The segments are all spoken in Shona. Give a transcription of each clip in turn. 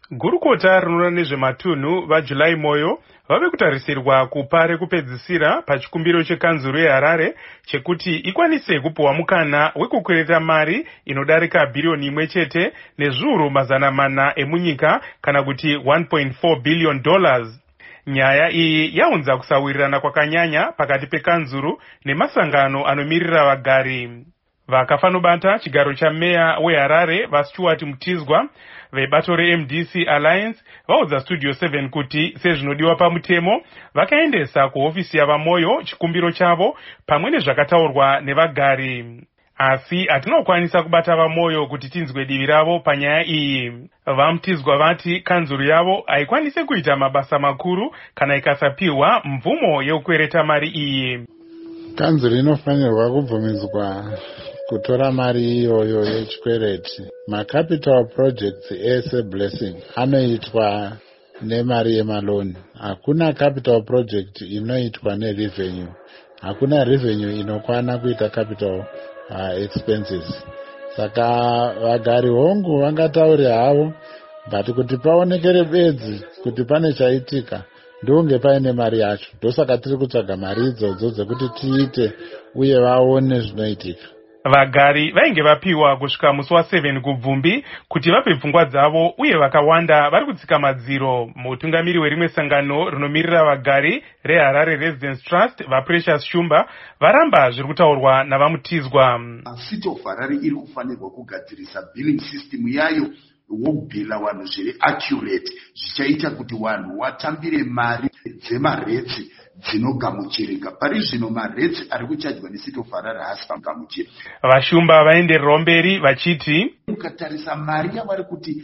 Gurukota rinoona nezvematunhu vaJuly Moyo vave kutarisirwa kupa rekupedzisira pachikumbiro chekanzuru yeHarare chekuti ikwanise kupiwa mukana wekukwereta mari inodarika bhiriyoni imwe chete nezviuru mazana mana emunyika kana kuti $1.4 billion. Nyaya iyi yaunza kusawirirana kwakanyanya pakati pekanzuru nemasangano anomirira vagari. Vakafanobata chigaro chameya weHarare vaStuart Mutizwa vebato reMDC Alliance vaudza Studio 7 kuti sezvinodiwa pamutemo vakaendesa kuhofisi yavaMoyo chikumbiro chavo pamwe nezvakataurwa nevagari. Asi hatinokwanisa kubata vaMoyo kuti tinzwe divi ravo panyaya iyi. VaMutizwa vati kanzuru yavo haikwanise kuita mabasa makuru kana ikasapiwa mvumo yekukwereta mari iyi. Kanzuru inofanirwa kubvumidzwa kutora mari iyoyo yechikwereti. Macapital projects ese blessing anoitwa nemari yemaloni. Hakuna capital project inoitwa nerevenue. Hakuna revenue inokwana kuita capital expenses. Saka vagari hongu vangataure havo, but kuti paonekere bedzi kuti pane chaitika ndonge paine mari yacho. Ndosaka tiri kutsvaga mari idzodzo dzekuti tiite uye vaone zvinoitika. Vagari vainge vapiwa kusvika musi wa7 kubvumbi kuti vape pfungwa dzavo uye vakawanda vari kutsika madziro. Mutungamiri werimwe sangano rinomirira vagari reHarare Residence Trust vaPrecious Shumba varamba zviri kutaurwa navaMutizwa. City of Harare iri kufanirwa kugadzirisa billing system yayo wokubhila vanhu zviri accurate zvichaita kuti vanhu vatambire mari dzemaretsi dzinogamuchirika. Pari zvino maretsi ari kuchajwa neCity of Harare haasi pagamuchirika. Vashumba vaendererawo mberi vachiti ukatarisa mari yavari kuti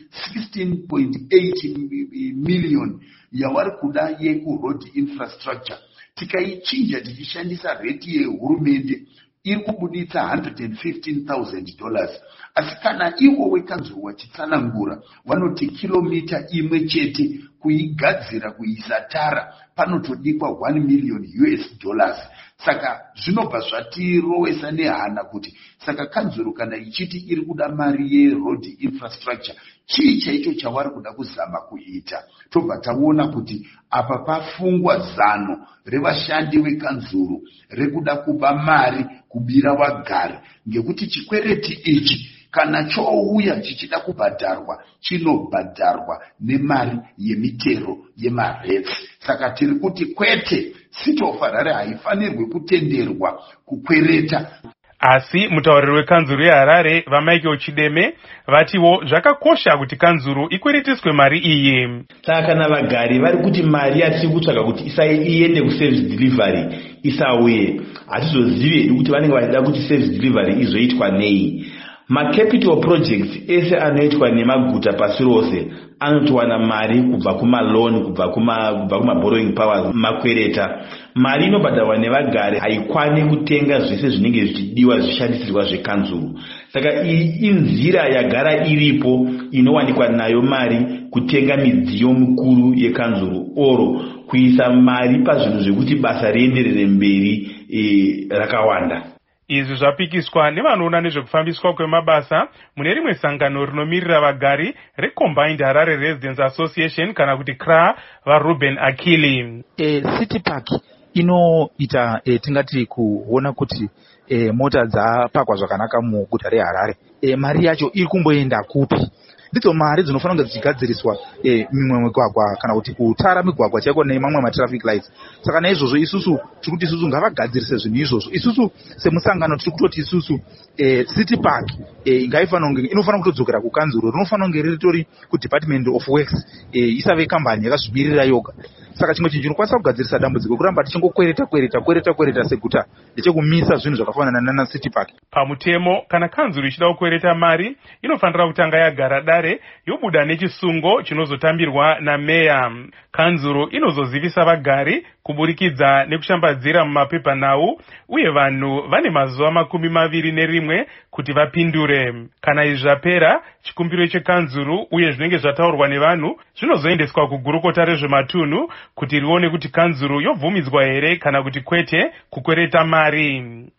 16.8 million yavari kuda yekuroad infrastructure tikaichinja tichishandisa reti yehurumende iri kubuditsa $115,000. Asi kana iwo wekanzuru wachitsanangura vanoti kilomita imwe chete kuigadzira kuisa tara panotodikwa $1 million. Saka zvinobva zvatirowesa nehana kuti saka kanzuru kana ichiti iri kuda mari yeroad infrastructure chii chaicho chavari kuda kuzama kuita. Tobva taona kuti apa pafungwa zano revashandi vekanzuru rekuda kupa mari kubira vagari, ngekuti chikwereti ichi kana chouya chichida kubhadharwa chinobhadharwa nemari yemitero yemaretsi. Saka tiri kuti kwete, City of Harare haifanirwi kutenderwa kukwereta. Asi mutauriri wekanzuru yeHarare vaMichael Chideme vatiwo zvakakosha kuti kanzuru ikweretiswe mari iyi. Saka kana vagari vari kuti mari yatiri kutsvaga kuti iende kuservice delivery isauye, hatizozive kuti vanenge vachida kuti service delivery izoitwa nei. Macapital projects ese anoitwa nemaguta pasi rose anotowana mari kubva kumaloni, kubva kuma-borrowing powers, makwereta. Mari inobhadharwa nevagari haikwani kutenga zvese zvinenge zvichidiwa zvishandisirwa zvekanzuru. Saka iyi inzira yagara iripo inowanikwa nayo mari kutenga midziyo mikuru yekanzuru oro kuisa mari pazvinhu zvekuti basa rienderere mberi rakawanda. Izvi zvapikiswa nevanoona nezvekufambiswa kwemabasa mune rimwe sangano rinomirira vagari reCombined Harare Residents Association kana kuti CRA vaRuben Akili. City Park inoita tingati kuona kuti mota dzapakwa zvakanaka muguta reHarare. Mari yacho iri kumboenda kupi? Ndidzo mari dzinofanira kunge dzichigadziriswa mimwe migwagwa kana kuti kutara migwagwa chaiko nemamwe matraffic lights. Saka naizvozvo isusu tiri kuti isusu ngavagadzirise zvinhu izvozvo. Isusu semusangano tiri kutoti isusu City Park inofanira kutodzokera kukanzuru, rinofanira kunge riritori kuDepartment of Works, isave kambani yakazvimirira yoga. Saka chimwe chinhu chinokwanisa kugadzirisa dambudziko kuramba tichingokwereta seguta ndechekumisa zvinhu zvakafanana naCity Park. Pamutemo kana kanzuru ichida kukwereta mari inofanira kutanga yagara dare yobuda nechisungo chinozotambirwa nameya. Kanzuru inozozivisa vagari kuburikidza nekushambadzira mumapepanhau uye vanhu vane mazuva 21 kuti vapindure. Kana izvi zvapera, chikumbiro chekanzuru uye zvinenge zvataurwa nevanhu zvinozoendeswa kugurukota rezvematunhu kuti rione kuti kanzuru yobvumidzwa here kana kuti kwete kukwereta mari.